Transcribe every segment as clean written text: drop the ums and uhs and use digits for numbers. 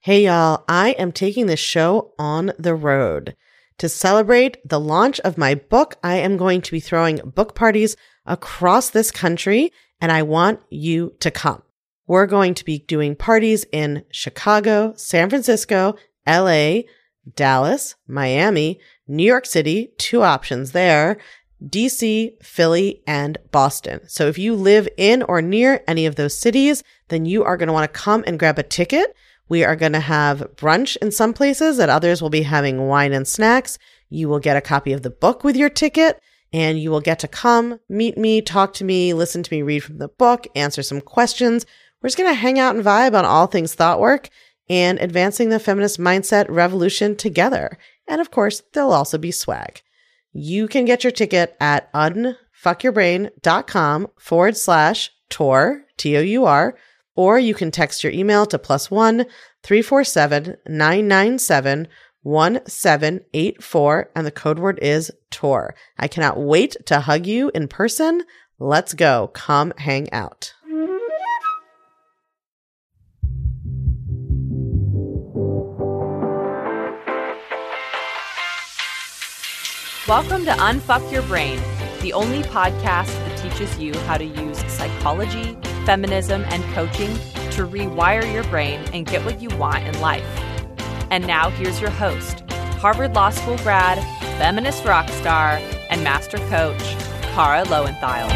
Hey y'all, I am taking this show on the road. To celebrate the launch of my book, I am going to be throwing book parties across this country, and I want you to come. We're going to be doing parties in Chicago, San Francisco, LA, Dallas, Miami, New York City, 2 options there, DC, Philly, and Boston. So if you live in or near any of those cities, then you are going to want to come and grab a ticket. We are going to have brunch in some places, at others we'll be having wine and snacks. You will get a copy of the book with your ticket, and you will get to come, meet me, talk to me, listen to me read from the book, answer some questions. We're just going to hang out and vibe on all things thought work and advancing the feminist mindset revolution together. And of course, there'll also be swag. You can get your ticket at unfuckyourbrain.com/tour, T-O-U-R, or you can text your email to +1 347 997 1784, and the code word is TOUR. I cannot wait to hug you in person. Let's go. Come hang out. Welcome to Unfuck Your Brain, the only podcast that teaches you how to use psychology, feminism, and coaching to rewire your brain and get what you want in life. And now here's your host, Harvard Law School grad, feminist rock star, and master coach, Kara Loewentheil.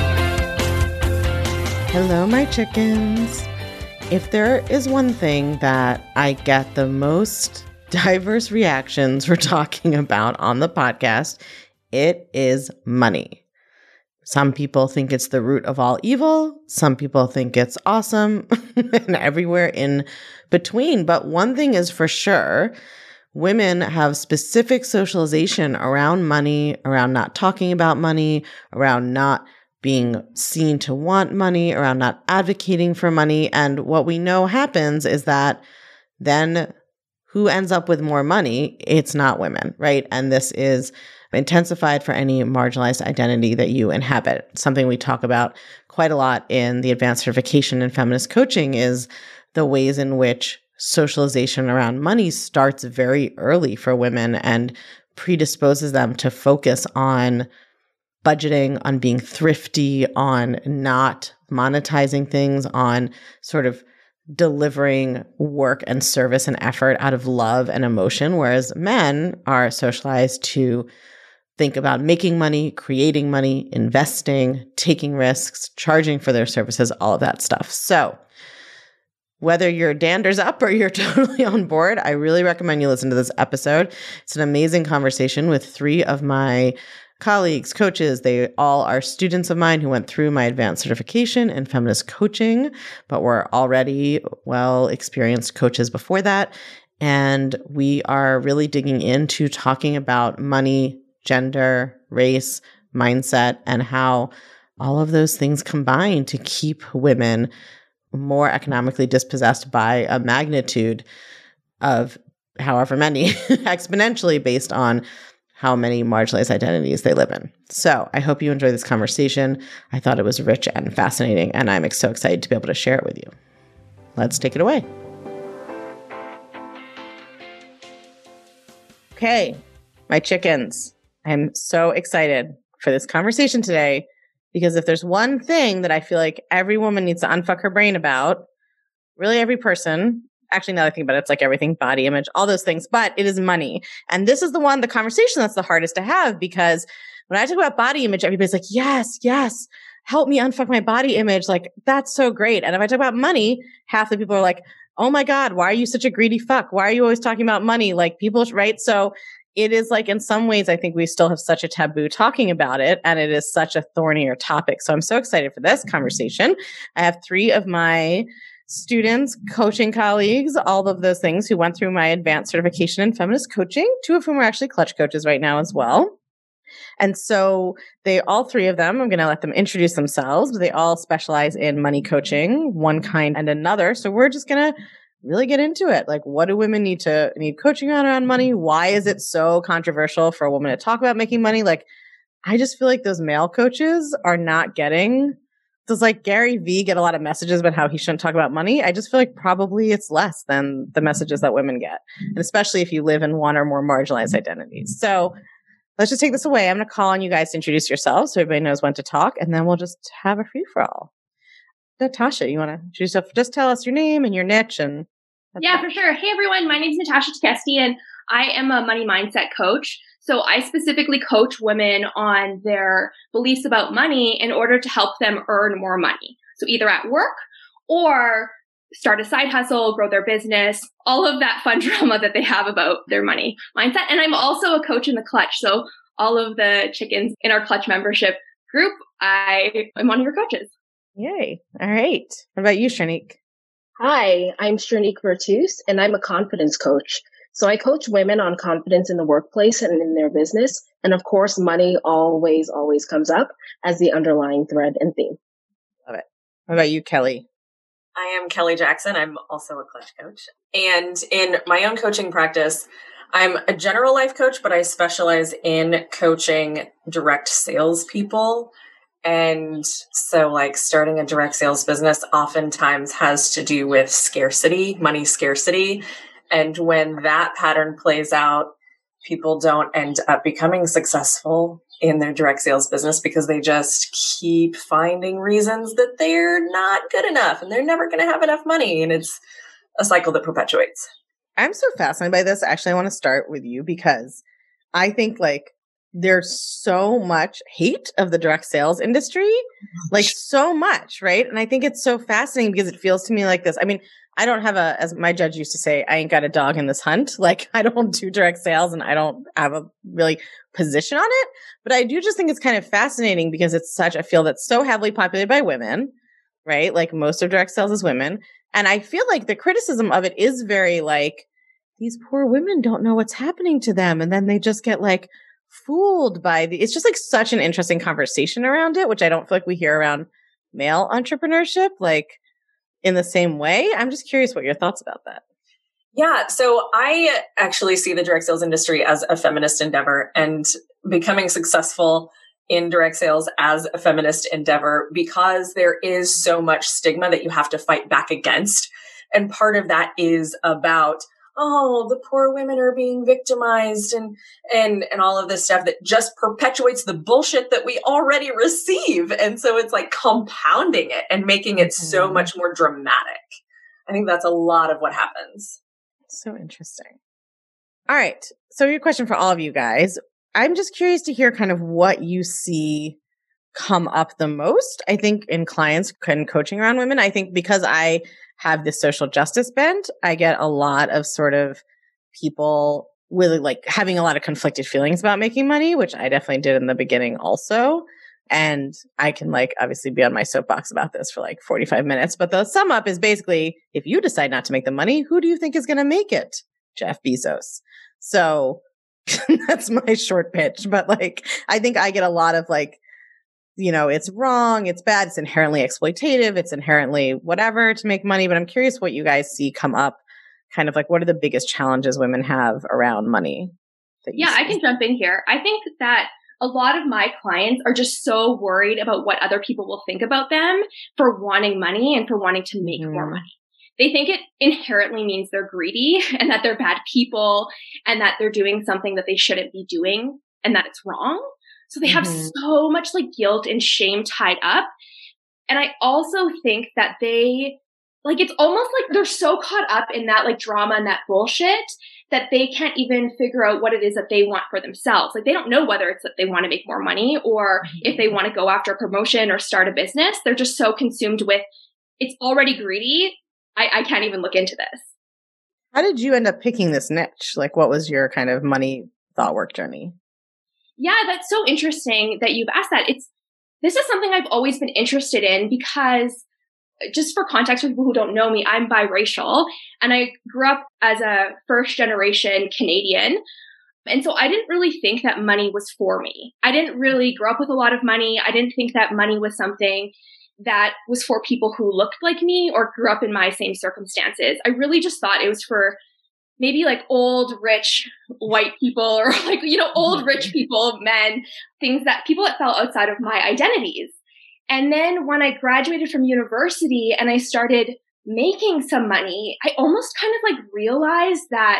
Hello, my chickens. If there is one thing that I get the most diverse reactions we're talking about on the podcast, it is money. Some people think it's the root of all evil. Some people think it's awesome and everywhere in between. But one thing is for sure, women have specific socialization around money, around not talking about money, around not being seen to want money, around not advocating for money. And what we know happens is that then who ends up with more money? It's not women, right? And this is intensified for any marginalized identity that you inhabit. Something we talk about quite a lot in the advanced certification in feminist coaching is the ways in which socialization around money starts very early for women and predisposes them to focus on budgeting, on being thrifty, on not monetizing things, on sort of delivering work and service and effort out of love and emotion, whereas men are socialized to think about making money, creating money, investing, taking risks, charging for their services, all of that stuff. So whether your dander's up or you're totally on board, I really recommend you listen to this episode. It's an amazing conversation with 3 of my colleagues, coaches. They all are students of mine who went through my advanced certification in feminist coaching, but were already well-experienced coaches before that. And we are really digging into talking about money, gender, race, mindset, and how all of those things combine to keep women more economically dispossessed by a magnitude of however many, exponentially based on how many marginalized identities they live in. So I hope you enjoy this conversation. I thought it was rich and fascinating, and I'm so excited to be able to share it with you. Let's take it away. Okay, my chickens. I'm so excited for this conversation today because if there's one thing that I feel like every woman needs to unfuck her brain about, really every person, actually, now that I think about it, it's like everything, body image, all those things, but it is money. And this is the conversation that's the hardest to have, because when I talk about body image, everybody's like, yes, help me unfuck my body image. Like, that's so great. And if I talk about money, half the people are like, oh my God, why are you such a greedy fuck? Why are you always talking about money? Like people, right? So it is like, in some ways, I think we still have such a taboo talking about it, and it is such a thornier topic. So I'm so excited for this conversation. I have 3 of my students, coaching colleagues, all of those things who went through my advanced certification in feminist coaching, 2 of whom are actually clutch coaches right now as well. And so all 3 of them, I'm going to let them introduce themselves, but they all specialize in money coaching, one kind and another. So we're just going to really get into it. Like, what do women need coaching around money? Why is it so controversial for a woman to talk about making money? Like, I just feel like those male coaches are not getting does like Gary Vee get a lot of messages about how he shouldn't talk about money? I just feel like probably it's less than the messages that women get, and especially if you live in one or more marginalized identities. So let's just take this away. I'm going to call on you guys to introduce yourselves so everybody knows when to talk, and then we'll just have a free for all. Natasha, you want to introduce yourself? Just tell us your name and your niche. And yeah, for sure. Hey, everyone. My name is Natasha Tekesti, and I am a money mindset coach. So I specifically coach women on their beliefs about money in order to help them earn more money. So either at work or start a side hustle, grow their business, all of that fun drama that they have about their money mindset. And I'm also a coach in the Clutch. So all of the chickens in our Clutch membership group, I am one of your coaches. Yay. All right. What about you, Sharnique? Hi, I'm Sharnique Vertus, and I'm a confidence coach. So I coach women on confidence in the workplace and in their business. And of course, money always comes up as the underlying thread and theme. Love it. What about you, Kelly? I am Kelly Jackson. I'm also a Clutch coach. And in my own coaching practice, I'm a general life coach, but I specialize in coaching direct sales people. And so like starting a direct sales business oftentimes has to do with scarcity, money scarcity. And when that pattern plays out, people don't end up becoming successful in their direct sales business because they just keep finding reasons that they're not good enough and they're never going to have enough money. And it's a cycle that perpetuates. I'm so fascinated by this. Actually, I want to start with you because I think like there's so much hate of the direct sales industry, like so much, right? And I think it's so fascinating because it feels to me like this. I mean, I don't have as my judge used to say, I ain't got a dog in this hunt. Like I don't do direct sales and I don't have a really position on it. But I do just think it's kind of fascinating because it's such a field that's so heavily populated by women, right? Like most of direct sales is women. And I feel like the criticism of it is very like, these poor women don't know what's happening to them. And then they just get like fooled by it's just like such an interesting conversation around it, which I don't feel like we hear around male entrepreneurship, like in the same way. I'm just curious what your thoughts about that. Yeah. So I actually see the direct sales industry as a feminist endeavor and becoming successful in direct sales as a feminist endeavor because there is so much stigma that you have to fight back against. And part of that is about, oh, the poor women are being victimized and all of this stuff that just perpetuates the bullshit that we already receive. And so it's like compounding it and making it so much more dramatic. I think that's a lot of what happens. So interesting. All right. So your question for all of you guys, I'm just curious to hear kind of what you see come up the most, I think, in clients and coaching around women. I think because I have this social justice bent, I get a lot of sort of people really like having a lot of conflicted feelings about making money, which I definitely did in the beginning also. And I can like obviously be on my soapbox about this for like 45 minutes. But the sum up is basically, if you decide not to make the money, who do you think is going to make it? Jeff Bezos. So that's my short pitch. But like, I think I get a lot of like, you know, it's wrong, it's bad, it's inherently exploitative, it's inherently whatever to make money. But I'm curious what you guys see come up, kind of like what are the biggest challenges women have around money? Yeah, I can jump in here. I think that a lot of my clients are just so worried about what other people will think about them for wanting money and for wanting to make more money. They think it inherently means they're greedy and that they're bad people and that they're doing something that they shouldn't be doing and that it's wrong. So they have so much like guilt and shame tied up. And I also think that they like, it's almost like they're so caught up in that like drama and that bullshit that they can't even figure out what it is that they want for themselves. Like they don't know whether it's that they want to make more money or if they want to go after a promotion or start a business. They're just so consumed with it's already greedy. I can't even look into this. How did you end up picking this niche? Like what was your kind of money thought work journey? Yeah, that's so interesting that you've asked that. This is something I've always been interested in because just for context for people who don't know me, I'm biracial and I grew up as a first generation Canadian. And so I didn't really think that money was for me. I didn't really grow up with a lot of money. I didn't think that money was something that was for people who looked like me or grew up in my same circumstances. I really just thought it was for maybe like old, rich, white people or like, you know, old, rich people, men, things that people that fell outside of my identities. And then when I graduated from university and I started making some money, I almost kind of like realized that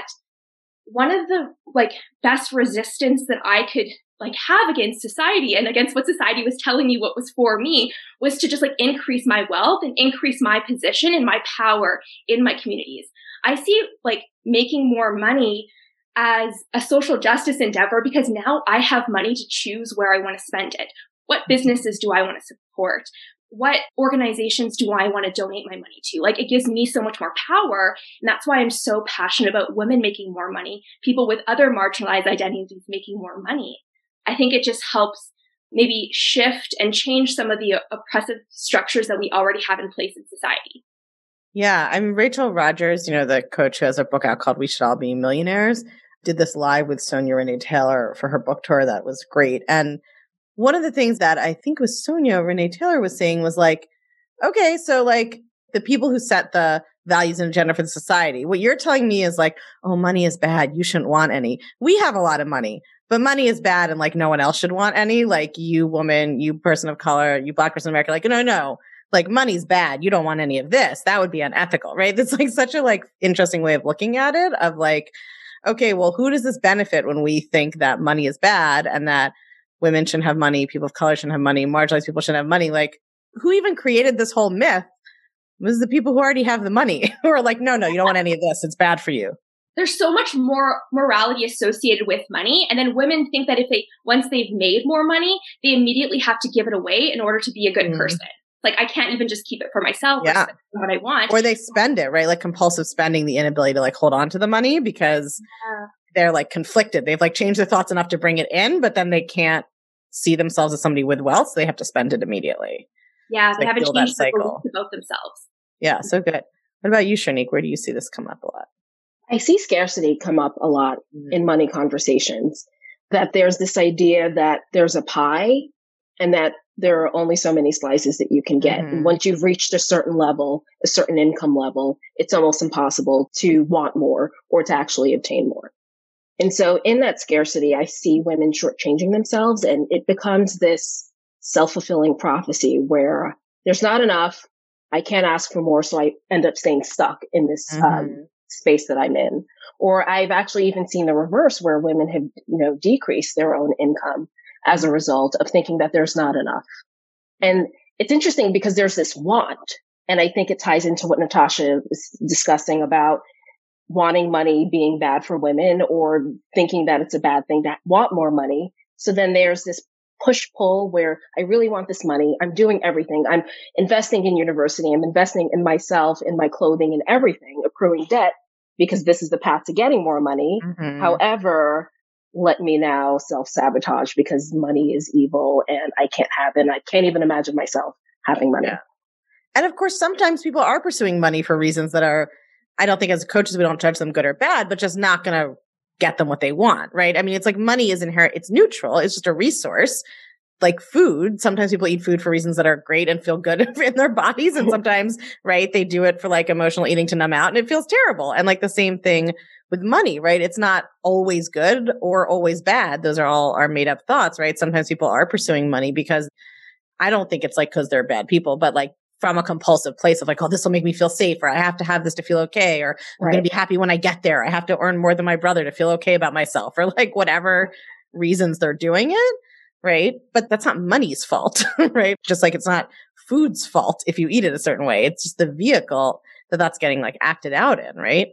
one of the like best resistance that I could like have against society and against what society was telling me what was for me was to just like increase my wealth and increase my position and my power in my communities. I see like making more money as a social justice endeavor because now I have money to choose where I want to spend it. What businesses do I want to support? What organizations do I want to donate my money to? Like, it gives me so much more power. And that's why I'm so passionate about women making more money, people with other marginalized identities making more money. I think it just helps maybe shift and change some of the oppressive structures that we already have in place in society. Yeah. I mean, Rachel Rogers, the coach who has a book out called We Should All Be Millionaires, did this live with Sonia Renee Taylor for her book tour. That was great. And one of the things that I think was Sonia Renee Taylor was saying was like, okay, so like the people who set the values and agenda for the society, what you're telling me is like, oh, money is bad. You shouldn't want any. We have a lot of money, but money is bad. And like, no one else should want any. Like you woman, you person of color, you Black person in America, like, no, like money's bad. You don't want any of this. That would be unethical, right? That's like such a like interesting way of looking at it of like, okay, well, who does this benefit when we think that money is bad and that women shouldn't have money, people of color shouldn't have money, marginalized people shouldn't have money? Like, who even created this whole myth was the people who already have the money who are like, no, you don't want any of this. It's bad for you. There's so much more morality associated with money. And then women think that once they've made more money, they immediately have to give it away in order to be a good person. Like, I can't even just keep it for myself or spend what I want. Or they spend it, right? Like compulsive spending, the inability to like hold on to the money because they're like conflicted. They've like changed their thoughts enough to bring it in, but then they can't see themselves as somebody with wealth. So they have to spend it immediately. Yeah, so they haven't changed the cycle about themselves. Yeah, so good. What about you, Sharnique? Where do you see this come up a lot? I see scarcity come up a lot in money conversations, that there's this idea that there's a pie and that there are only so many slices that you can get. And once you've reached a certain level, a certain income level, it's almost impossible to want more or to actually obtain more. And so in that scarcity, I see women shortchanging themselves, and it becomes this self-fulfilling prophecy where there's not enough. I can't ask for more. So I end up staying stuck in this space that I'm in. Or I've actually even seen the reverse where women have, decreased their own income as a result of thinking that there's not enough. And it's interesting because there's this want. And I think it ties into what Natasha was discussing about wanting money being bad for women or thinking that it's a bad thing to want more money. So then there's this push-pull where I really want this money. I'm doing everything. I'm investing in university. I'm investing in myself, in my clothing, and everything, accruing debt because this is the path to getting more money. However, let me now self-sabotage because money is evil and I can't have it. And I can't even imagine myself having money. Yeah. And of course, sometimes people are pursuing money for reasons that are, I don't think as coaches, we don't judge them good or bad, but just not going to get them what they want, right? I mean, it's like money is inherent. It's neutral. It's just a resource. Like food. Sometimes people eat food for reasons that are great and feel good in their bodies. And sometimes, right, they do it for like emotional eating to numb out and it feels terrible. And like the same thing with money, right? It's not always good or always bad. Those are all our made up thoughts, right? Sometimes people are pursuing money because I don't think it's like because they're bad people, but like from a compulsive place of like, oh, this will make me feel safe, or I have to have this to feel okay, or I'm going to be happy when I get there. I have to earn more than my brother to feel okay about myself, or like whatever reasons they're doing it, right? But that's not money's fault, right? Just like it's not food's fault if you eat it a certain way. It's just the vehicle that's getting like acted out in, right?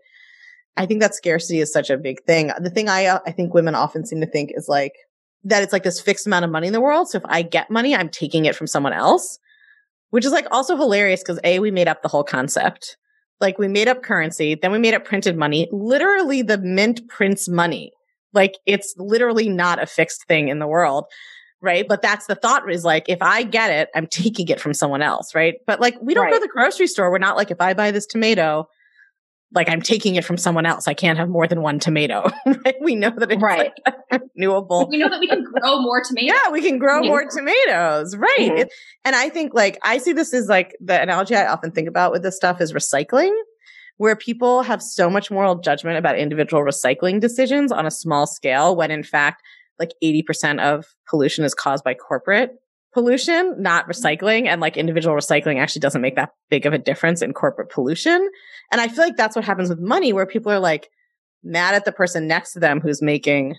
I think that scarcity is such a big thing. The thing I think women often seem to think is like that it's like this fixed amount of money in the world. So if I get money, I'm taking it from someone else, which is like also hilarious because we made up the whole concept. Like we made up currency, then we made up printed money, literally the mint prints money. Like it's literally not a fixed thing in the world. Right. But that's the thought is like, if I get it, I'm taking it from someone else. Right. But like, we don't go to the grocery store. We're not like, if I buy this tomato, like I'm taking it from someone else. I can't have more than one tomato. Right? We know that it's like renewable. We know that we can grow more tomatoes. Yeah, we can grow more tomatoes. Right. And I think like, I see this as like the analogy I often think about with this stuff is recycling, where people have so much moral judgment about individual recycling decisions on a small scale when in fact, like 80% of pollution is caused by corporate pollution, not recycling. And like individual recycling actually doesn't make that big of a difference in corporate pollution. And I feel like that's what happens with money, where people are like mad at the person next to them who's making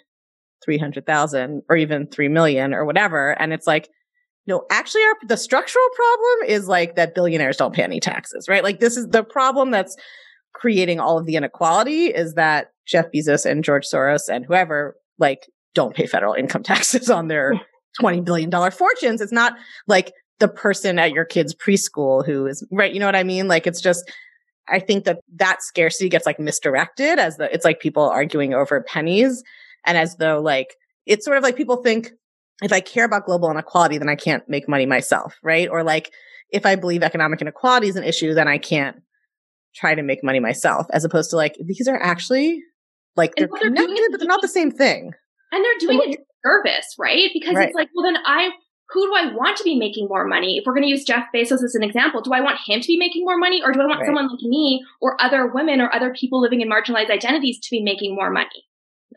300,000 or even 3 million or whatever. And it's like, no, actually the structural problem is like that billionaires don't pay any taxes, right? Like this is the problem that's creating all of the inequality, is that Jeff Bezos and George Soros and whoever like don't pay federal income taxes on their $20 billion fortunes. It's not like the person at your kid's preschool who is, right? You know what I mean? Like, it's just, I think that scarcity gets like misdirected as it's like people arguing over pennies, and as though like, it's sort of like people think if I care about global inequality, then I can't make money myself, right? Or like, if I believe economic inequality is an issue, then I can't try to make money myself, as opposed to like, these are actually like, they're connected, but they're not the same thing. And they're doing it service, right? Because it's like, well, then who do I want to be making more money? If we're going to use Jeff Bezos as an example, do I want him to be making more money, or do I want someone like me or other women or other people living in marginalized identities to be making more money?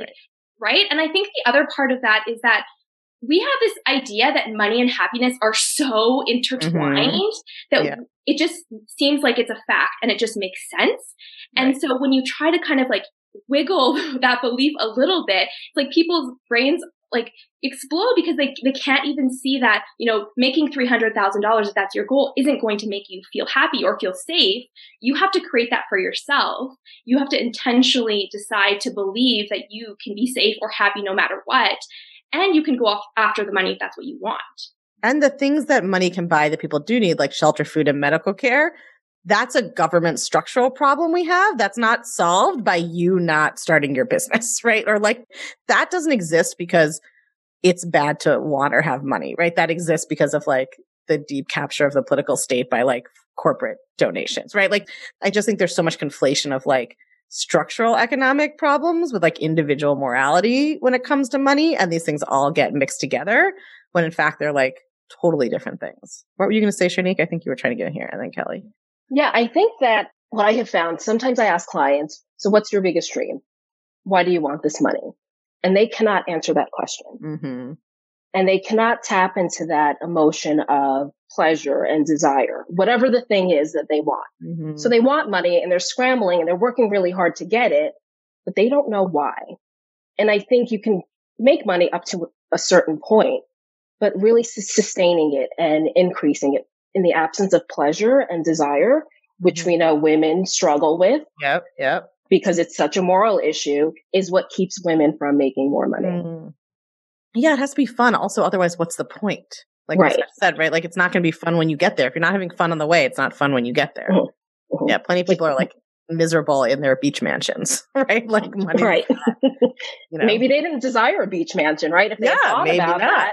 Right? And I think the other part of that is that we have this idea that money and happiness are so intertwined that it just seems like it's a fact and it just makes sense. And so when you try to kind of like wiggle that belief a little bit, it's like people's brains like explode, because they can't even see that, you know, making $300,000, if that's your goal, isn't going to make you feel happy or feel safe. You have to create that for yourself. You have to intentionally decide to believe that you can be safe or happy no matter what. And you can go off after the money if that's what you want. And the things that money can buy that people do need, like shelter, food, and medical care, that's a government structural problem we have. That's not solved by you not starting your business, right? Or like, that doesn't exist because it's bad to want or have money, right? That exists because of like the deep capture of the political state by like corporate donations, right? Like, I just think there's so much conflation of like structural economic problems with like individual morality when it comes to money. And these things all get mixed together when in fact they're like totally different things. What were you going to say, Shanique? I think you were trying to get in here. And then Kelly. Yeah, I think that what I have found, sometimes I ask clients, so what's your biggest dream? Why do you want this money? And they cannot answer that question. Mm-hmm. And they cannot tap into that emotion of pleasure and desire, whatever the thing is that they want. Mm-hmm. So they want money and they're scrambling and they're working really hard to get it, but they don't know why. And I think you can make money up to a certain point, but really sustaining it and increasing it in the absence of pleasure and desire, which we know women struggle with. Yep. Because it's such a moral issue, is what keeps women from making more money. Mm. Yeah, it has to be fun. Also, otherwise, what's the point? Like I said, right? Like, it's not going to be fun when you get there. If you're not having fun on the way, it's not fun when you get there. Mm-hmm. Yeah, plenty of people are like miserable in their beach mansions, right? Like money. Right. You know. Maybe they didn't desire a beach mansion, right? If they thought about that.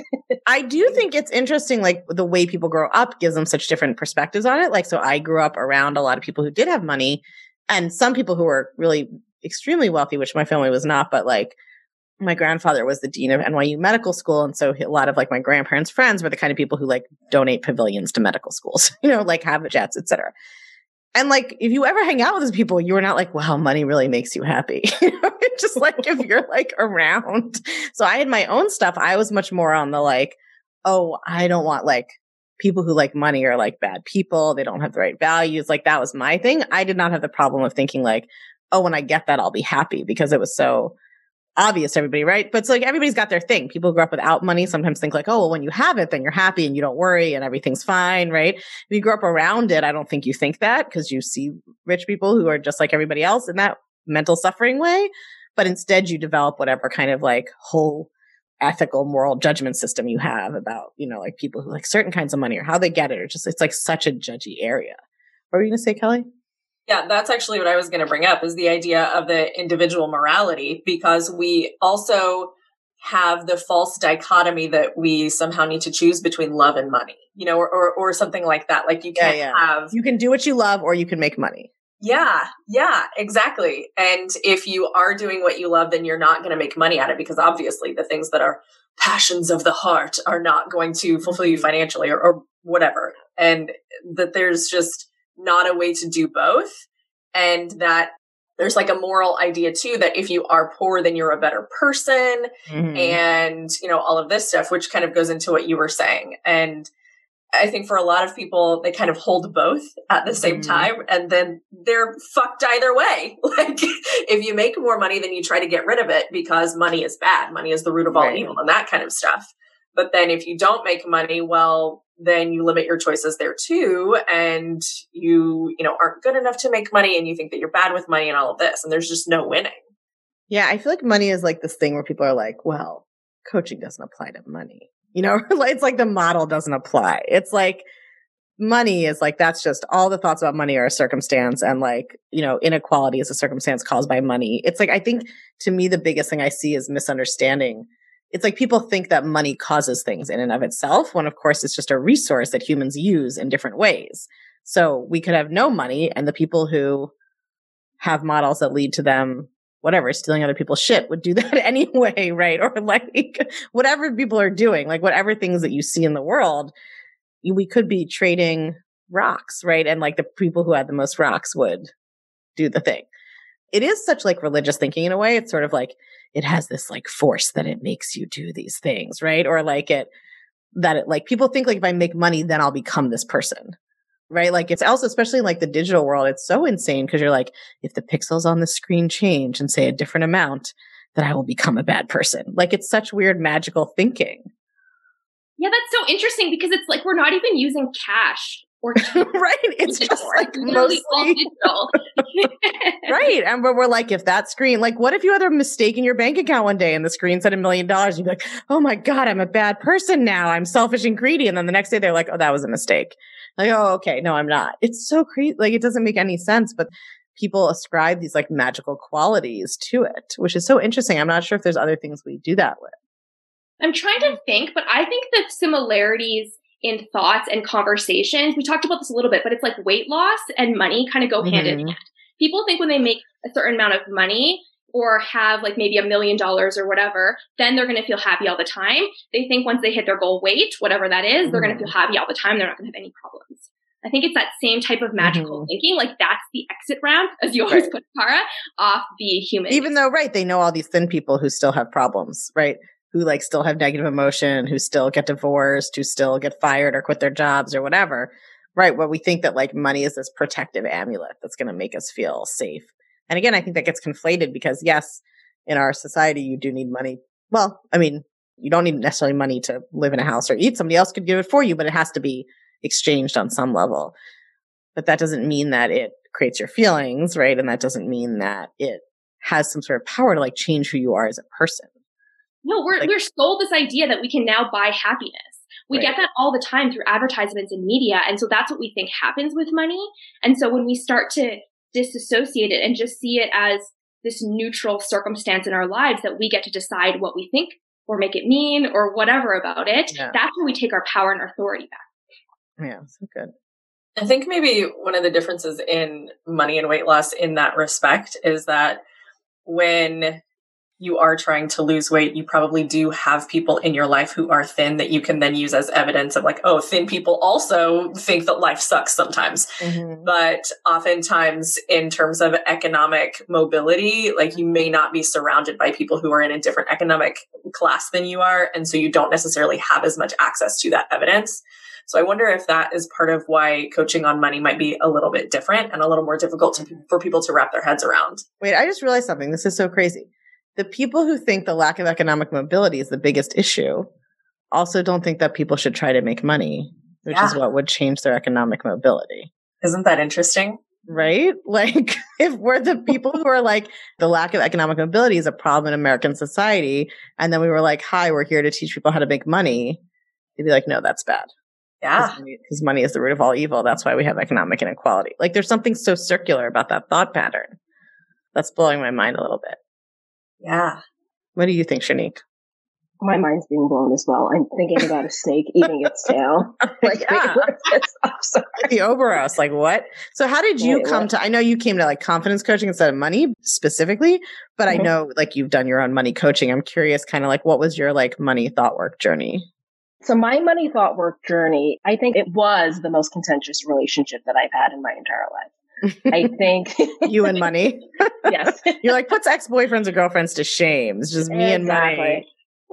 I do think it's interesting, like the way people grow up gives them such different perspectives on it. Like, so I grew up around a lot of people who did have money, and some people who were really extremely wealthy, which my family was not, but like my grandfather was the dean of NYU Medical School. And so a lot of like my grandparents' friends were the kind of people who like donate pavilions to medical schools, you know, like have jets, etc. And like, if you ever hang out with those people, you are not like, wow, money really makes you happy. It's just like if you're like around. So I had my own stuff. I was much more on the like, oh, I don't want like people who like money are like bad people. They don't have the right values. Like that was my thing. I did not have the problem of thinking like, oh, when I get that, I'll be happy, because it was so obvious to everybody, right? But it's like everybody's got their thing. People who grew up without money sometimes think like, oh, well, when you have it, then you're happy and you don't worry and everything's fine, right? If you grow up around it, I don't think you think that, because you see rich people who are just like everybody else in that mental suffering way. But instead you develop whatever kind of like whole ethical moral judgment system you have about, you know, like people who like certain kinds of money or how they get it, or just, it's like such a judgy area. What were you going to say, Kelly? Yeah, that's actually what I was going to bring up, is the idea of the individual morality, because we also have the false dichotomy that we somehow need to choose between love and money, you know, or something like that. Like you can't have, you can do what you love or you can make money. Yeah, exactly. And if you are doing what you love, then you're not going to make money at it, because obviously the things that are passions of the heart are not going to fulfill you financially or whatever. And that there's just not a way to do both. And that there's like a moral idea too, that if you are poor, then you're a better person. And, all of this stuff, which kind of goes into what you were saying. And I think for a lot of people, they kind of hold both at the same time, and then they're fucked either way. Like if you make more money, then you try to get rid of it because money is bad. Money is the root of all evil and that kind of stuff. But then if you don't make money, well, then you limit your choices there too. And you aren't good enough to make money, and you think that you're bad with money and all of this. And there's just no winning. Yeah. I feel like money is like this thing where people are like, well, coaching doesn't apply to money. It's like the model doesn't apply. It's like money is like, that's just all the thoughts about money are a circumstance. And like, inequality is a circumstance caused by money. It's like, I think to me, the biggest thing I see is misunderstanding. It's like people think that money causes things in and of itself, when of course it's just a resource that humans use in different ways. So we could have no money, and the people who have models that lead to them, whatever, stealing other people's shit would do that anyway, right? Or like whatever people are doing, like whatever things that you see in the world, we could be trading rocks, right? And like the people who had the most rocks would do the thing. It is such like religious thinking in a way. It's sort of like, it has this like force that it makes you do these things, right? Or like people think like if I make money, then I'll become this person, right? Like it's also, especially in like the digital world, it's so insane because you're like, if the pixels on the screen change and say a different amount, then I will become a bad person. Like it's such weird magical thinking. Yeah, that's so interesting because it's like we're not even using cash or right. It's just like mostly all digital. Right. And we're like, if that screen, like, what if you had a mistake in your bank account one day and the screen said $1 million? You'd be like, oh my God, I'm a bad person now. I'm selfish and greedy. And then the next day they're like, oh, that was a mistake. Like, oh, okay. No, I'm not. It's so crazy. Like, it doesn't make any sense, but people ascribe these like magical qualities to it, which is so interesting. I'm not sure if there's other things we do that with. I'm trying to think, but I think the similarities in thoughts and conversations, we talked about this a little bit, but it's like weight loss and money kind of go hand in hand. People think when they make a certain amount of money or have like maybe $1 million or whatever, then they're going to feel happy all the time. They think once they hit their goal weight, whatever that is, they're going to feel happy all the time. They're not going to have any problems. I think it's that same type of magical thinking. Like that's the exit ramp, as you always put, Cara, off the human. Even though, right, they know all these thin people who still have problems, right? Who like still have negative emotion, who still get divorced, who still get fired or quit their jobs or whatever. Right. Well, we think that like money is this protective amulet that's going to make us feel safe. And again, I think that gets conflated because yes, in our society, you do need money. Well, I mean, you don't need necessarily money to live in a house or eat. Somebody else could give it for you, but it has to be exchanged on some level. But that doesn't mean that it creates your feelings, right? And that doesn't mean that it has some sort of power to like change who you are as a person. No, we're sold this idea that we can now buy happiness. We get that all the time through advertisements and media. And so that's what we think happens with money. And so when we start to disassociate it and just see it as this neutral circumstance in our lives that we get to decide what we think or make it mean or whatever about it, that's where we take our power and our authority back. Yeah, so good. I think maybe one of the differences in money and weight loss in that respect is that when you are trying to lose weight, you probably do have people in your life who are thin that you can then use as evidence of like, oh, thin people also think that life sucks sometimes. But oftentimes in terms of economic mobility, like you may not be surrounded by people who are in a different economic class than you are. And so you don't necessarily have as much access to that evidence. So I wonder if that is part of why coaching on money might be a little bit different and a little more difficult for people to wrap their heads around. Wait, I just realized something. This is so crazy. The people who think the lack of economic mobility is the biggest issue also don't think that people should try to make money, which is what would change their economic mobility. Isn't that interesting? Right? Like, if we're the people who are like, the lack of economic mobility is a problem in American society, and then we were like, hi, we're here to teach people how to make money, they'd be like, no, that's bad. Yeah. Because money is the root of all evil. That's why we have economic inequality. Like, there's something so circular about that thought pattern. That's blowing my mind a little bit. Yeah. What do you think, Shanique? My mind's being blown as well. I'm thinking about a snake eating its tail. Like, the Ouroboros, like what? So how did you come to, I know you came to like confidence coaching instead of money specifically, but I know like you've done your own money coaching. I'm curious kind of like, what was your like money thought work journey? So my money thought work journey, I think it was the most contentious relationship that I've had in my entire life. I think you and money. Yes. You're like, puts ex-boyfriends or girlfriends to shame. It's just me and money.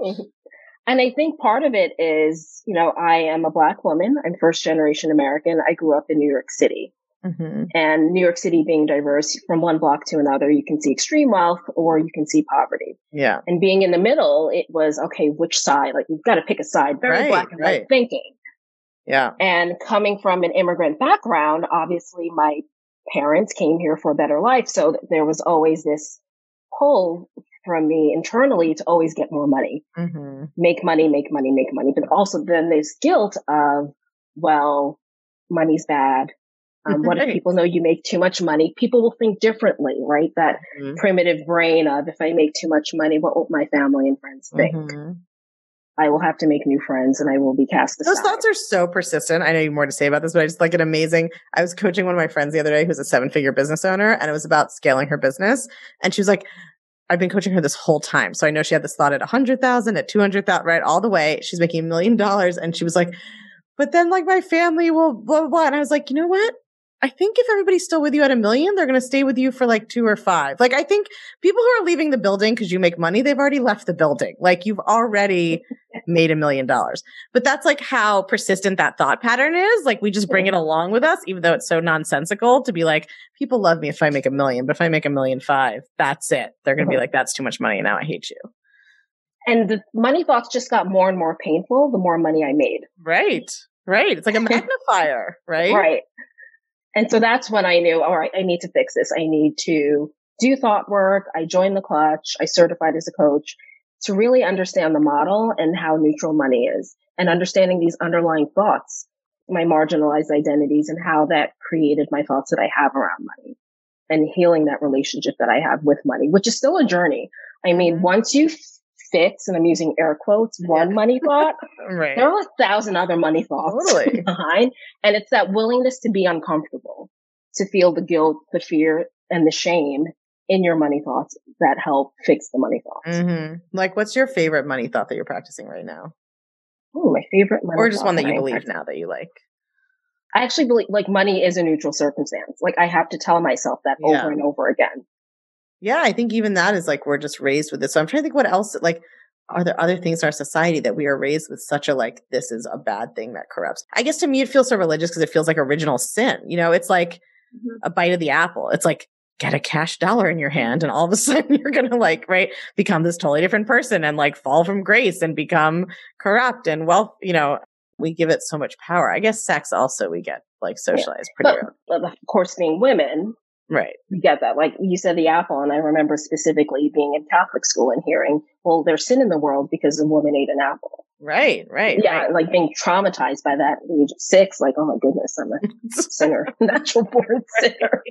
And I think part of it is, I am a Black woman. I'm first generation American. I grew up in New York City. Mm-hmm. And New York City being diverse, from one block to another, you can see extreme wealth or you can see poverty. Yeah. And being in the middle, it was, okay, which side? Like, you've got to pick a side. Very black and white thinking. Yeah. And coming from an immigrant background, obviously my parents came here for a better life. So there was always this pull from me internally to always get more money, make money. But also then there's guilt of, well, money's bad. What if people know you make too much money? People will think differently, right? That primitive brain of, if I make too much money, what will my family and friends think? I will have to make new friends and I will be cast aside. Those thoughts are so persistent. I know you have more to say about this, but I just like it amazing. I was coaching one of my friends the other day who's a 7-figure business owner, and it was about scaling her business. And she was like, I've been coaching her this whole time. So I know she had this thought at 100,000, at 200,000, right? All the way. She's making $1 million. And she was like, but then like my family will blah, blah, blah. And I was like, you know what? I think if everybody's still with you at $1 million, they're going to stay with you for like 2 or 5. Like, I think people who are leaving the building because you make money, they've already left the building. Like, you've already made $1 million. But that's like how persistent that thought pattern is. Like, we just bring it along with us, even though it's so nonsensical to be like, people love me if I make $1 million, but if I make $1.5 million, that's it. They're going to be like, that's too much money. Now I hate you. And the money thoughts just got more and more painful the more money I made. Right. It's like a magnifier, right? Right. And so that's when I knew, all right, I need to fix this. I need to do thought work. I joined the Clutch. I certified as a coach to really understand the model and how neutral money is, and understanding these underlying thoughts, my marginalized identities, and how that created my thoughts that I have around money, and healing that relationship that I have with money, which is still a journey. I mean, once you fix, and I'm using air quotes, one money thought, right. There are 1,000 other money thoughts behind. And it's that willingness to be uncomfortable, to feel the guilt, the fear, and the shame in your money thoughts that help fix the money thoughts. Like, what's your favorite money thought that you're practicing right now? Oh, my favorite money thought. Or just one that you believe now that you like? I actually believe like money is a neutral circumstance. Like, I have to tell myself that over and over again. Yeah, I think even that is like, we're just raised with this. So I'm trying to think what else, like, are there other things in our society that we are raised with such a, like, this is a bad thing that corrupts? I guess to me, it feels so religious because it feels like original sin. You know, it's like a bite of the apple. It's like, get a cash dollar in your hand and all of a sudden you're going to like, right, become this totally different person and like fall from grace and become corrupt and wealth. You know, we give it so much power. I guess sex also we get like socialized pretty early. But of course, being women, right, you get that. Like you said, the apple, and I remember specifically being in Catholic school and hearing, well, there's sin in the world because a woman ate an apple. Right. Yeah, like being traumatized by that at the age of 6, like, oh my goodness, I'm a sinner, natural born sinner.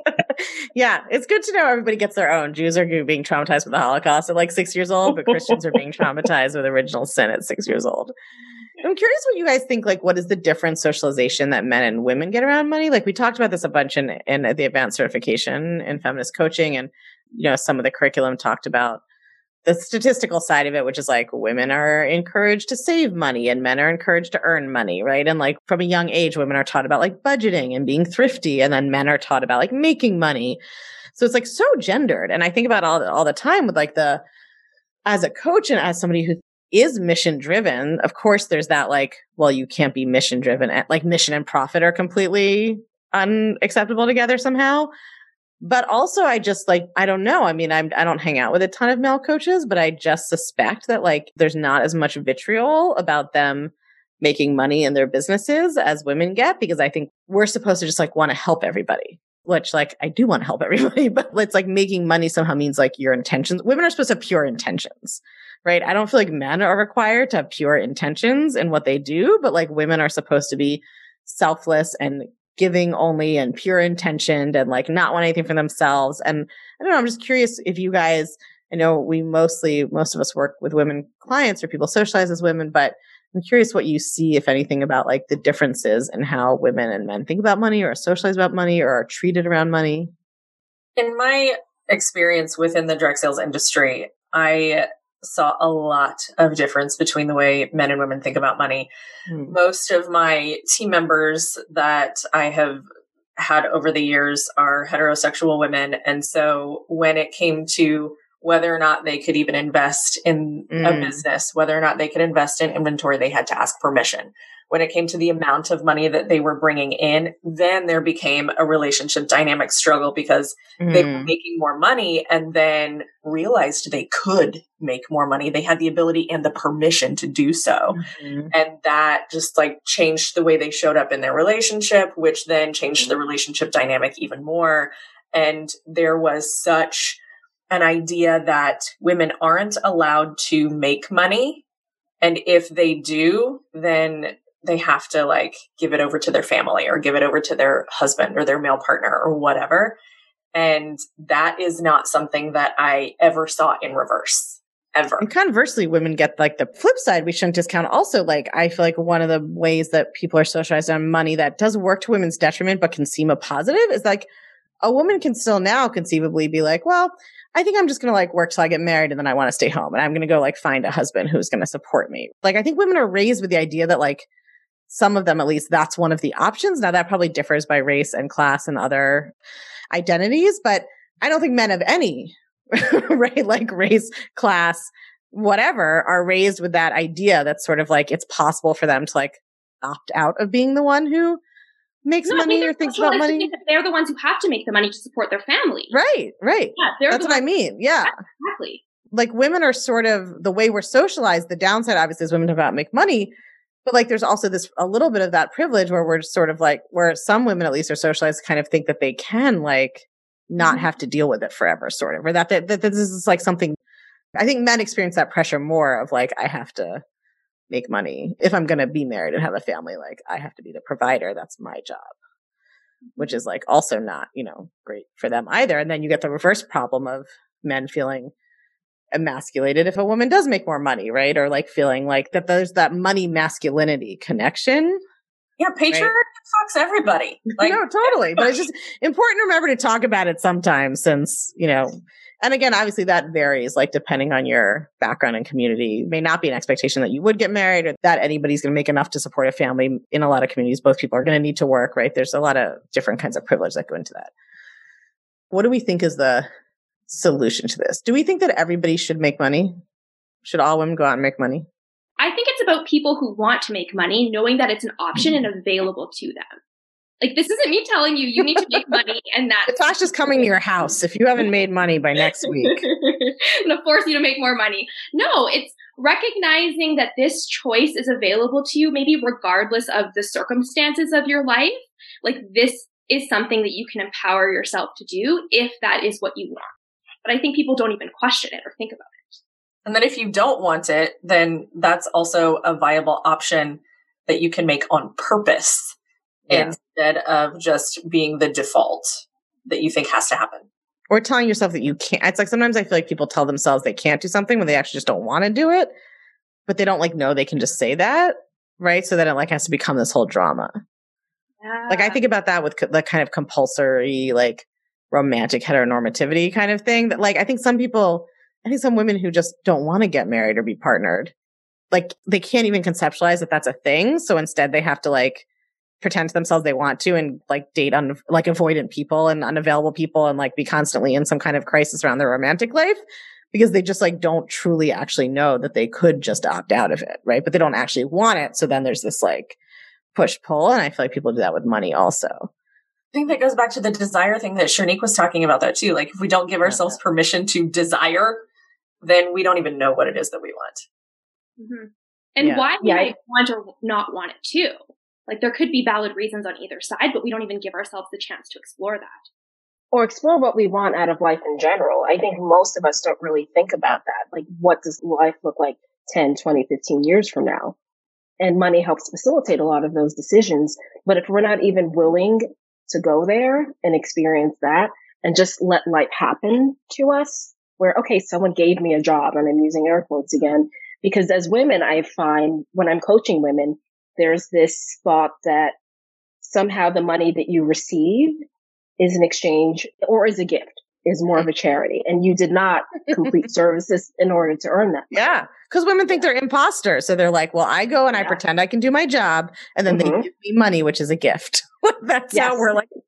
Yeah, it's good to know everybody gets their own. Jews are being traumatized with the Holocaust at like 6 years old, but Christians are being traumatized with original sin at 6 years old. I'm curious what you guys think, like, what is the different socialization that men and women get around money? Like, we talked about this a bunch in the advanced certification in feminist coaching, and, you know, some of the curriculum talked about the statistical side of it, which is like women are encouraged to save money and men are encouraged to earn money, right? And like from a young age, women are taught about like budgeting and being thrifty, and then men are taught about like making money. So it's like so gendered. And I think about all the time with like as a coach and as somebody who is mission driven, of course there's that like, well, you can't be mission driven. Like mission and profit are completely unacceptable together somehow. But also I just like, I don't know. I mean, I don't hang out with a ton of male coaches, but I just suspect that like there's not as much vitriol about them making money in their businesses as women get, because I think we're supposed to just like want to help everybody, which like I do want to help everybody, but it's like making money somehow means like your intentions. Women are supposed to have pure intentions, right? I don't feel like men are required to have pure intentions in what they do, but like women are supposed to be selfless and giving only and pure intentioned and like not want anything for themselves. And I don't know, I'm just curious if you guys, I know most of us work with women clients or people socialize as women, but I'm curious what you see, if anything, about like the differences in how women and men think about money or socialize about money or are treated around money. In my experience within the direct sales industry, I saw a lot of difference between the way men and women think about money. Most of my team members that I have had over the years are heterosexual women. And so when it came to whether or not they could even invest in a business, whether or not they could invest in inventory, they had to ask permission. When it came to the amount of money that they were bringing in, then there became a relationship dynamic struggle because they were making more money and then realized they could make more money. They had the ability and the permission to do so. And that just like changed the way they showed up in their relationship, which then changed the relationship dynamic even more. And there was such an idea that women aren't allowed to make money. And if they do, then they have to like give it over to their family or give it over to their husband or their male partner or whatever. And that is not something that I ever saw in reverse, ever. And conversely, women get like the flip side. We shouldn't discount also, like, I feel like one of the ways that people are socialized on money that does work to women's detriment, but can seem a positive is like a woman can still now conceivably be like, well, I think I'm just going to like work till I get married and then I want to stay home and I'm going to go like find a husband who's going to support me. Like, I think women are raised with the idea that like, some of them, at least, that's one of the options. Now, that probably differs by race and class and other identities, but I don't think men of any, right, like race, class, whatever, are raised with that idea that's sort of like it's possible for them to like opt out of being the one who makes money or thinks about money. Think that they're the ones who have to make the money to support their family. Right. Yeah, that's what I mean. Yeah. Exactly. Like women are sort of the way we're socialized. The downside, obviously, is women don't have to make money. But like, there's also this, a little bit of that privilege where we're sort of like, where some women at least are socialized kind of think that they can like not have to deal with it forever, sort of, or that this is like something, I think men experience that pressure more of like, I have to make money. If I'm going to be married and have a family, like I have to be the provider. That's my job, which is like also not, great for them either. And then you get the reverse problem of men feeling emasculated if a woman does make more money, right? Or like feeling like that there's that money masculinity connection. Yeah, patriarchy fucks everybody. Like, no, totally. But it's just important to remember to talk about it sometimes since, and again, obviously that varies, like depending on your background and community. It may not be an expectation that you would get married or that anybody's going to make enough to support a family. In a lot of communities, both people are going to need to work, right? There's a lot of different kinds of privilege that go into that. What do we think is the solution to this? Do we think that everybody should make money? Should all women go out and make money? I think it's about people who want to make money, knowing that it's an option and available to them. Like, this isn't me telling you need to make money and that Natasha's coming to your house if you haven't made money by next week. I'm going to force you to make more money. No, it's recognizing that this choice is available to you, maybe regardless of the circumstances of your life. Like, this is something that you can empower yourself to do if that is what you want. But I think people don't even question it or think about it. And then if you don't want it, then that's also a viable option that you can make on purpose instead of just being the default that you think has to happen. Or telling yourself that you can't. It's like sometimes I feel like people tell themselves they can't do something when they actually just don't want to do it, but they don't like know they can just say that, right? So then it like has to become this whole drama. Yeah. Like I think about that with the kind of compulsory, like romantic heteronormativity kind of thing that like, I think some women who just don't want to get married or be partnered, like they can't even conceptualize that that's a thing. So instead they have to like pretend to themselves they want to and like date like avoidant people and unavailable people and like be constantly in some kind of crisis around their romantic life because they just like don't truly actually know that they could just opt out of it. Right. But they don't actually want it. So then there's this like push pull. And I feel like people do that with money also. I think that goes back to the desire thing that Shernique was talking about that too. Like if we don't give ourselves permission to desire, then we don't even know what it is that we want. Mm-hmm. And why we might want or not want it too. Like there could be valid reasons on either side, but we don't even give ourselves the chance to explore that. Or explore what we want out of life in general. I think most of us don't really think about that. Like what does life look like 10, 20, 15 years from now? And money helps facilitate a lot of those decisions. But if we're not even willing to go there and experience that and just let life happen to us, where, okay, someone gave me a job, and I'm using air quotes again, because as women, I find when I'm coaching women, there's this thought that somehow the money that you receive is an exchange or is a gift, is more of a charity. And you did not complete services in order to earn that money. Yeah. Because women think they're imposters. So they're like, well, I go and I pretend I can do my job and then they give me money, which is a gift. That's how we're like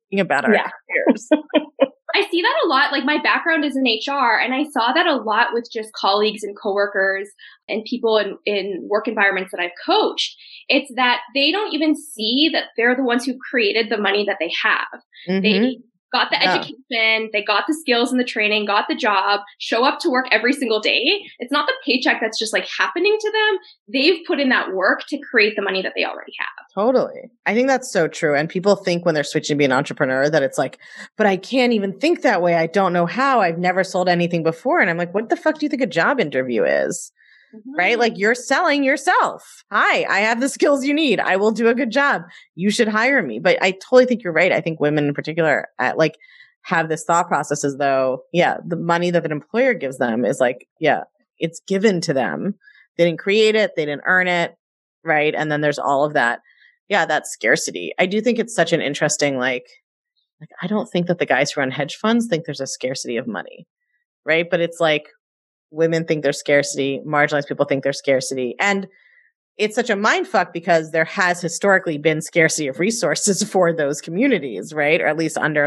about our careers. I see that a lot. Like, my background is in HR, and I saw that a lot with just colleagues and coworkers and people in work environments that I've coached. It's that they don't even see that they're the ones who created the money that they have. Mm-hmm. They got the education, they got the skills and the training, got the job, show up to work every single day. It's not the paycheck that's just like happening to them. They've put in that work to create the money that they already have. Totally. I think that's so true. And people think when they're switching to be an entrepreneur that it's like, but I can't even think that way. I don't know how. I've never sold anything before. And I'm like, what the fuck do you think a job interview is? Mm-hmm. Right? Like, you're selling yourself. Hi, I have the skills you need. I will do a good job. You should hire me. But I totally think you're right. I think women in particular have this thought process as though, the money that an employer gives them is like, it's given to them. They didn't create it. They didn't earn it. Right. And then there's all of that. Yeah, that scarcity. I do think it's such an interesting, I don't think that the guys who run hedge funds think there's a scarcity of money. Right. But it's like, women think there's scarcity, marginalized people think there's scarcity. And it's such a mind fuck because there has historically been scarcity of resources for those communities, right? Or at least under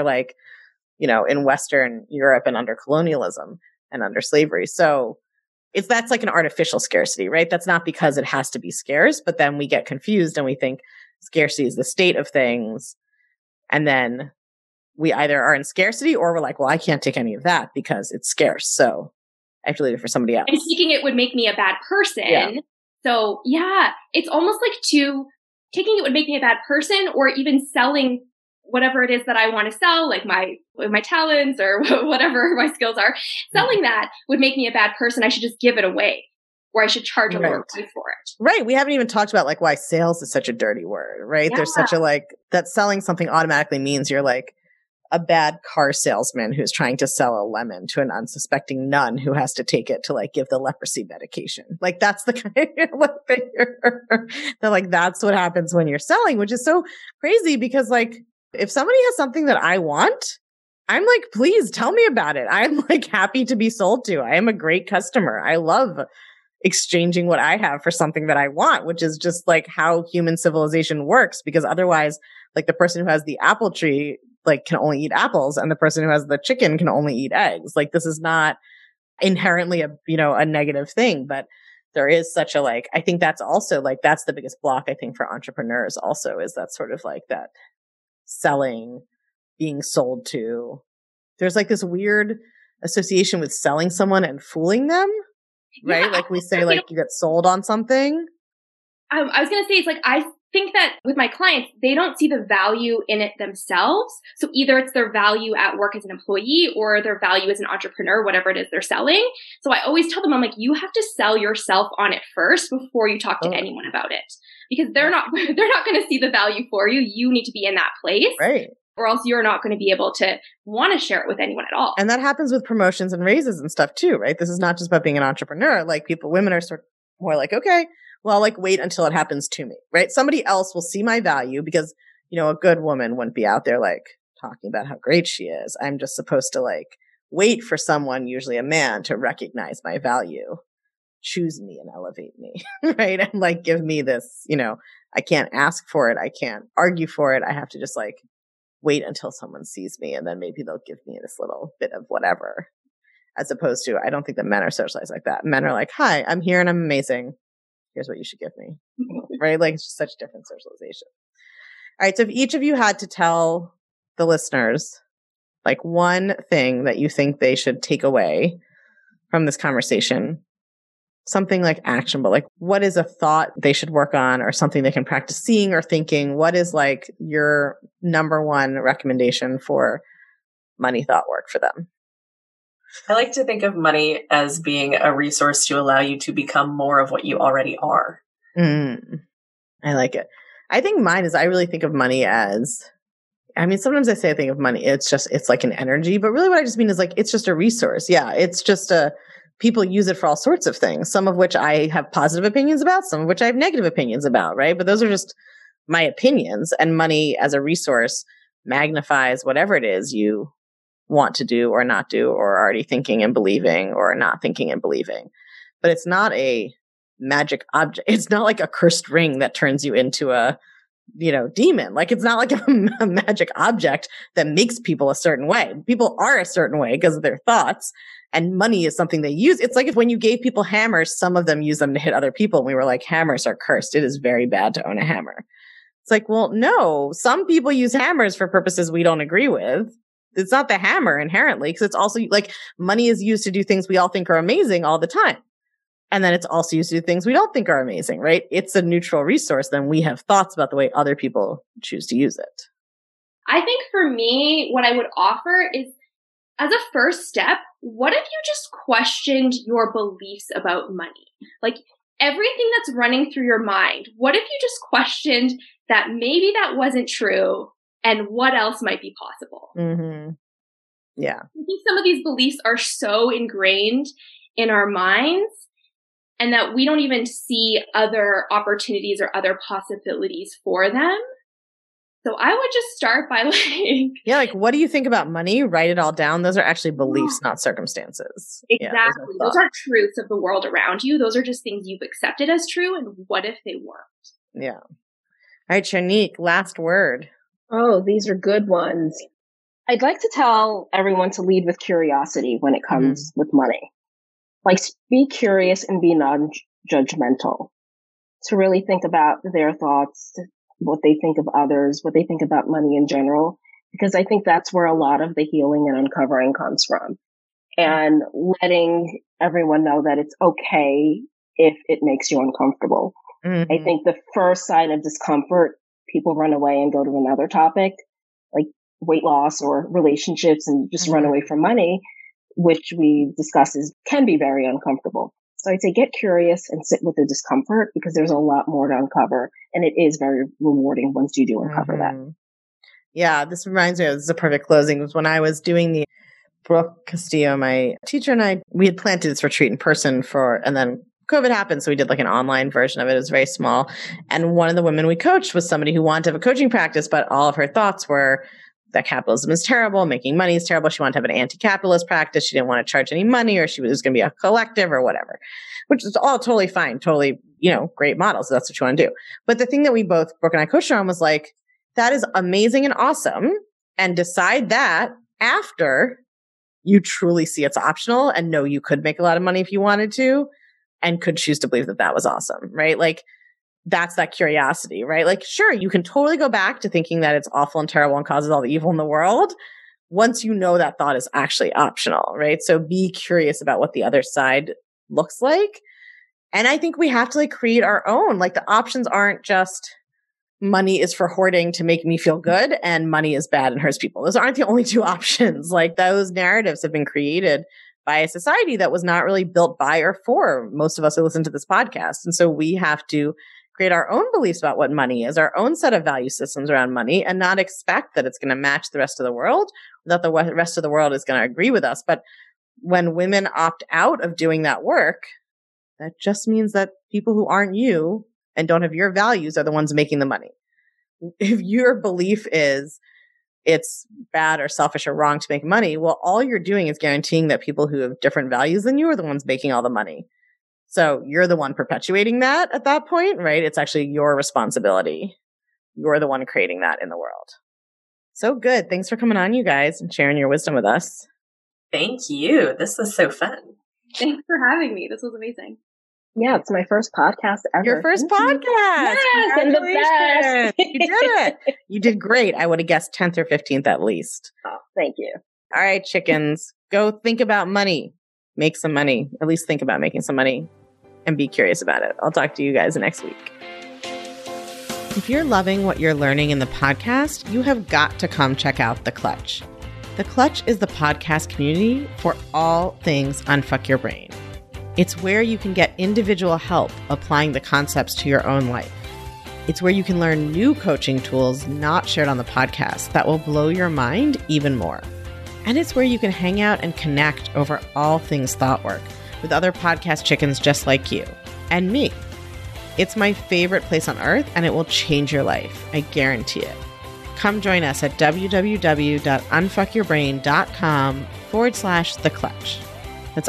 in Western Europe and under colonialism and under slavery. So that's like an artificial scarcity, right? That's not because it has to be scarce, but then we get confused and we think scarcity is the state of things. And then we either are in scarcity or we're like, well, I can't take any of that because it's scarce. So I have to leave it for somebody else. And seeking it would make me a bad person. Yeah. So it's almost like taking it would make me a bad person, or even selling whatever it is that I want to sell, like my talents or whatever my skills are. Selling that would make me a bad person. I should just give it away, or I should charge a lower price for it. Right. We haven't even talked about why sales is such a dirty word, right? Yeah. There's such a that selling something automatically means you're like a bad car salesman who's trying to sell a lemon to an unsuspecting nun who has to take it to give the leprosy medication. That's the kind of that's what happens when you're selling, which is so crazy because if somebody has something that I want, I'm like, please tell me about it. I'm happy to be sold to. I am a great customer. I love exchanging what I have for something that I want, which is just how human civilization works. Because otherwise, the person who has the apple tree can only eat apples, and the person who has the chicken can only eat eggs. This is not inherently a negative thing, but there is such a I think that's also that's the biggest block I think for entrepreneurs also, is that sort of that selling, being sold to. There's this weird association with selling someone and fooling them, right? We say you get sold on something. I was going to say, it's I think that with my clients, they don't see the value in it themselves. So either it's their value at work as an employee or their value as an entrepreneur, whatever it is they're selling. So I always tell them, I'm you have to sell yourself on it first before you talk to anyone about it, because they're not going to see the value for you. You need to be in that place. Right. Or else you're not going to be able to want to share it with anyone at all. And that happens with promotions and raises and stuff too, right? This is not just about being an entrepreneur. Women are sort of more okay, well, wait until it happens to me, right? Somebody else will see my value because, a good woman wouldn't be out there talking about how great she is. I'm just supposed to wait for someone, usually a man, to recognize my value, choose me and elevate me, right? And give me this, I can't ask for it. I can't argue for it. I have to just wait until someone sees me, and then maybe they'll give me this little bit of whatever. As opposed to, I don't think that men are socialized like that. Men are hi, I'm here and I'm amazing. Here's what you should give me. Right? It's just such different socialization. All right. So if each of you had to tell the listeners, one thing that you think they should take away from this conversation, something actionable, what is a thought they should work on, or something they can practice seeing or thinking? What is your number one recommendation for money thought work for them? I like to think of money as being a resource to allow you to become more of what you already are. I like it. I think mine is, I really think of money as, sometimes I say I think of money, it's like an energy, but really what I just mean is it's just a resource. Yeah. It's just people use it for all sorts of things, some of which I have positive opinions about, some of which I have negative opinions about, right? But those are just my opinions, and money as a resource magnifies whatever it is you want to do or not do, or already thinking and believing or not thinking and believing. But it's not a magic object. It's not like a cursed ring that turns you into a demon. Like, it's not like a magic object that makes people a certain way. People are a certain way because of their thoughts, and money is something they use. It's like if when you gave people hammers, some of them use them to hit other people. And we were like, hammers are cursed. It is very bad to own a hammer. It's like, well, no, some people use hammers for purposes we don't agree with. It's not the hammer inherently, because it's also like money is used to do things we all think are amazing all the time. And then it's also used to do things we don't think are amazing, right? It's a neutral resource. Then we have thoughts about the way other people choose to use it. I think for me, what I would offer is, as a first step, what if you just questioned your beliefs about money? Like, everything that's running through your mind, what if you just questioned that maybe that wasn't true and what else might be possible? Mm-hmm. Yeah. I think some of these beliefs are so ingrained in our minds, and that we don't even see other opportunities or other possibilities for them. So I would just start by what do you think about money? Write it all down. Those are actually beliefs, not circumstances. Exactly. Yeah, those are truths of the world around you. Those are just things you've accepted as true. And what if they weren't? Yeah. All right, Shanique, last word. Oh, these are good ones. I'd like to tell everyone to lead with curiosity when it comes with money. Like, be curious and be non-judgmental. To really think about their thoughts, what they think of others, what they think about money in general, because I think that's where a lot of the healing and uncovering comes from. And letting everyone know that it's okay if it makes you uncomfortable. Mm-hmm. I think the first sign of discomfort, people run away and go to another topic, like weight loss or relationships, and just run away from money, which we discuss can be very uncomfortable. So I'd say get curious and sit with the discomfort, because there's a lot more to uncover, and it is very rewarding once you do uncover that. Yeah, this reminds me of, this is a perfect closing, was when I was doing the Brooke Castillo, my teacher, and we had planted this retreat in person and then COVID happened. So we did like an online version of it. It was very small. And one of the women we coached was somebody who wanted to have a coaching practice, but all of her thoughts were that capitalism is terrible, making money is terrible. She wanted to have an anti-capitalist practice. She didn't want to charge any money, or she was going to be a collective or whatever, which is all totally fine. Totally, great model. So that's what you want to do. But the thing that we both, Brooke and I, coached her on was like, that is amazing and awesome. And decide that after you truly see it's optional and know you could make a lot of money if you wanted to, and could choose to believe that that was awesome, right? Like, that's that curiosity, right? Like, sure, you can totally go back to thinking that it's awful and terrible and causes all the evil in the world once you know that thought is actually optional, right? So be curious about what the other side looks like. And I think we have to create our own. Like, the options aren't just money is for hoarding to make me feel good and money is bad and hurts people. Those aren't the only two options. Like, those narratives have been created by a society that was not really built by or for most of us who listen to this podcast. And so we have to create our own beliefs about what money is, our own set of value systems around money, and not expect that it's going to match the rest of the world, that the rest of the world is going to agree with us. But when women opt out of doing that work, that just means that people who aren't you and don't have your values are the ones making the money. If your belief is it's bad or selfish or wrong to make money, well, all you're doing is guaranteeing that people who have different values than you are the ones making all the money. So you're the one perpetuating that at that point, right? It's actually your responsibility. You're the one creating that in the world. So good. Thanks for coming on, you guys, and sharing your wisdom with us. Thank you. This was so fun. Thanks for having me. This was amazing. Yeah, it's my first podcast ever. Your first podcast. Yes, and the best. You did it. You did great. I would have guessed 10th or 15th at least. Oh, thank you. All right, chickens, go think about money. Make some money. At least think about making some money and be curious about it. I'll talk to you guys next week. If you're loving what you're learning in the podcast, you have got to come check out The Clutch. The Clutch is the podcast community for all things Unfuck Your Brain. It's where you can get individual help applying the concepts to your own life. It's where you can learn new coaching tools not shared on the podcast that will blow your mind even more. And it's where you can hang out and connect over all things thought work with other podcast chickens just like you and me. It's my favorite place on earth, and it will change your life. I guarantee it. Come join us at www.unfuckyourbrain.com/theclutch. That's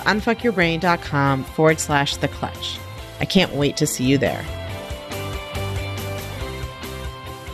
unfuckyourbrain.com/theclutch. I can't wait to see you there.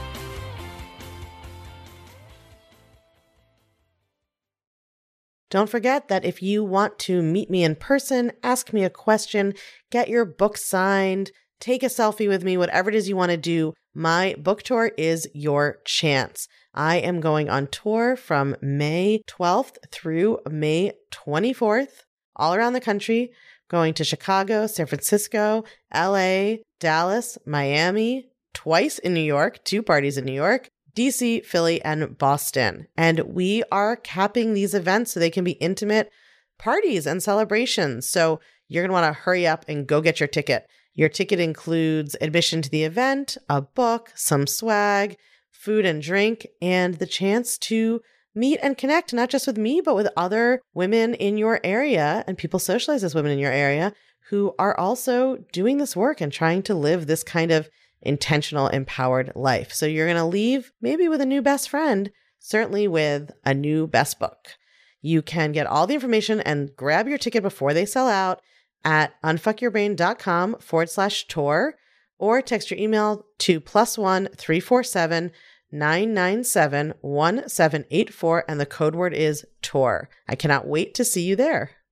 Don't forget that if you want to meet me in person, ask me a question, get your book signed, take a selfie with me, whatever it is you want to do, my book tour is your chance. I am going on tour from May 12th through May 24th, all around the country, going to Chicago, San Francisco, LA, Dallas, Miami, twice in New York, 2 parties in New York, DC, Philly, and Boston. And we are capping these events so they can be intimate parties and celebrations. So you're going to want to hurry up and go get your ticket. Your ticket includes admission to the event, a book, some swag, food and drink, and the chance to meet and connect, not just with me, but with other women in your area and people socialized as women in your area who are also doing this work and trying to live this kind of intentional, empowered life. So you're going to leave maybe with a new best friend, certainly with a new best book. You can get all the information and grab your ticket before they sell out at unfuckyourbrain.com/tour or text your email to +1 347 997 1784 and the code word is tour. I cannot wait to see you there.